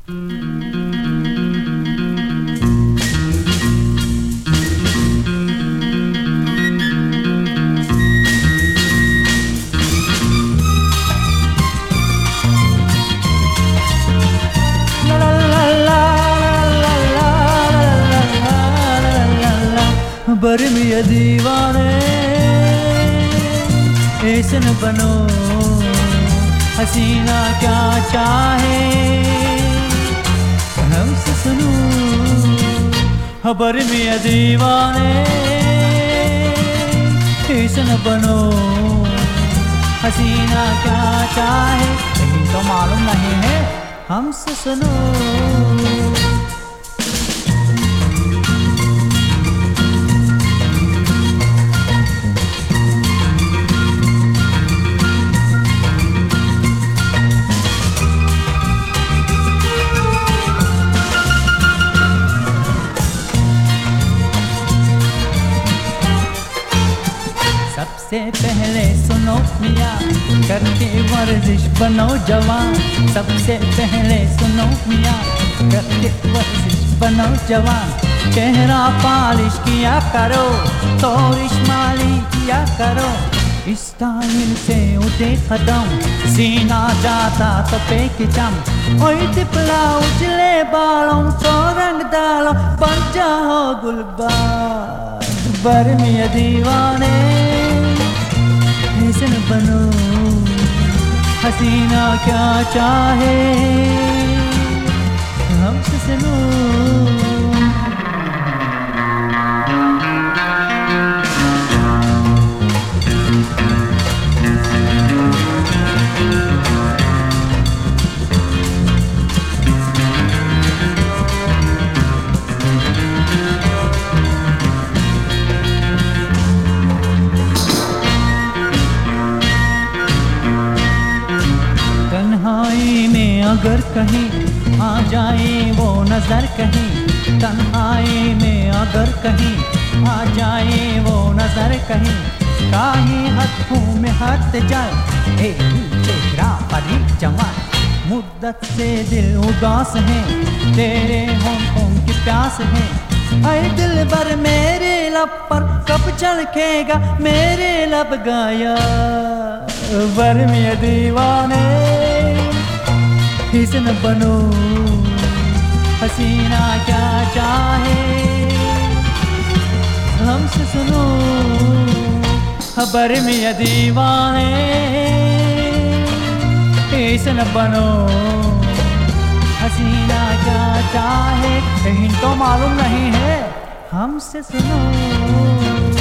बरमिया दीवाने ऐसे न बनो, हसीना क्या चाहे हमसे सुनो। बरमिया दीवाने ऐसे न बनो, हसीना क्या चाहे कहीं तो मालूम नहीं है हमसे सुनो। सबसे पहले सुनो मियाँ करके वर्जिश बनो जवान। सबसे पहले सुनो मियाँ करके वर्जिश बनो जवान। चेहरा पालिश किया करो, तोरिश माली किया करो। स्टाइल से उठे कदम, सीना जाता तो पे की चम। ओए तिपला उजले बालों तो रंग डालो, बन जाओ गुलबार। बरमिया दीवाने ऐसे न बनो, हसीना क्या चाहे हमसे सुनो। तन्हाई में अगर कहीं आ जाए वो नजर कहीं, तन्हाई में अगर कहीं आ जाए वो नजर कहीं, काहे हाथों में हाथ जाए एक चेहरा परी जवान। मुद्दत से दिल उदास है, तेरे होंठों की प्यास है। ऐ दिल भर मेरे लब पर कब चलकेगा मेरे लब गाया। बरमिया दीवाने ऐसे न बनो, हसीना क्या चाहे हमसे सुनो। बरमिया दीवाने ऐसे न बनो, हसीना क्या चाहे कहीं तो मालूम नहीं है हमसे सुनो।